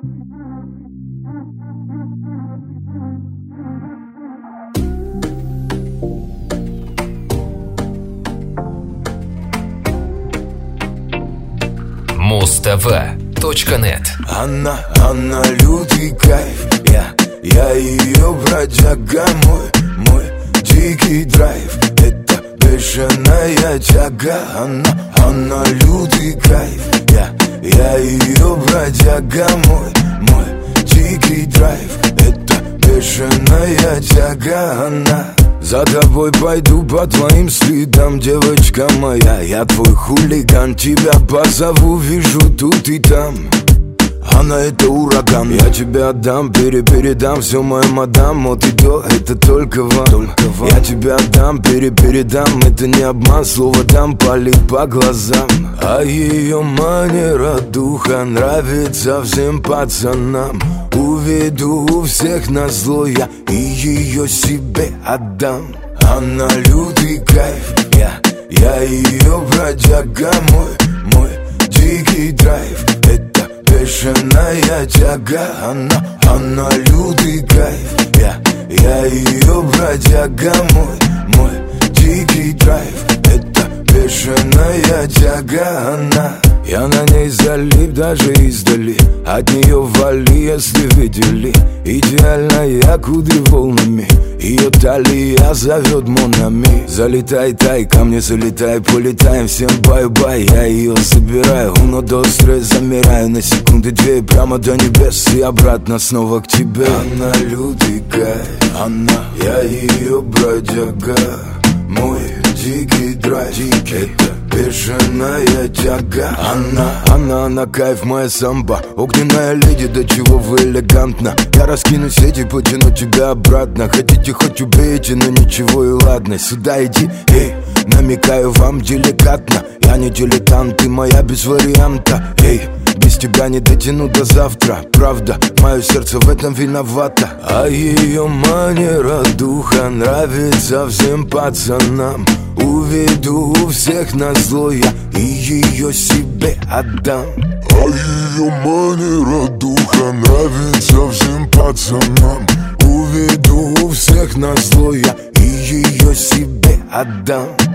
Muztv.net. Она лютый кайф, я ее бродяга, мой дикий драйв. Это бешеная тяга. Она лютый кайф, я ее бродяга, мой дикий драйв. Это бешеная тяга. Она. За тобой пойду по твоим следам, девочка моя. Я твой хулиган, тебя позову, вижу тут и там. Она это ураган, я тебя отдам, передам все моей мадам. Вот и то, это только вам. Я тебя отдам, передам, это не обман. Слово дам, палит по глазам. А ее манера духа нравится всем пацанам. Уведу всех назло я и ее себе отдам. Она лютый кайф, я ее бродяга, мой дикий драйв. Это бешеная тяга. Она лютый кайф, я ее бродяга, мой дикий драйв. Это бешеная тяга. Она. Я на ней залип даже издали. От нее вали, если видели. Идеальная кудри волнами. Ее талия зовет монами. Залетай, тай, ко мне залетай. Полетаем, всем бай-бай. Я ее забираю, но до стресс замираю. На секунды две, прямо до небес. И обратно снова к тебе. Она лютый кайф, я ее бродяга, мой дикий драйв. Это бешеная тяга. Она кайф, моя самба. Огненная леди, до чего вы элегантно. Я раскину сети, потяну тебя обратно. Хотите, хоть убейте, но ничего и ладно. Сюда иди, эй, намекаю вам деликатно. Я не дилетант, ты моя без варианта. Эй, без тебя не дотяну до завтра. Правда, мое сердце в этом виновато. А ее манера духа нравится всем пацанам. Уведу всех назло я и ее себе отдам. А ее манера духа нравится всем пацанам. Уведу всех назло я и ее себе отдам.